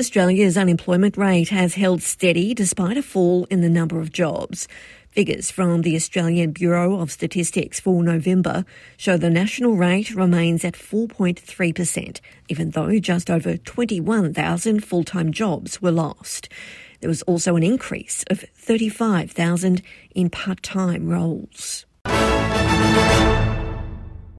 Australia's unemployment rate has held steady despite a fall in the number of jobs. Figures from the Australian Bureau of Statistics for November show the national rate remains at 4.3%, even though just over 21,000 full-time jobs were lost. There was also an increase of 35,000 in part-time roles.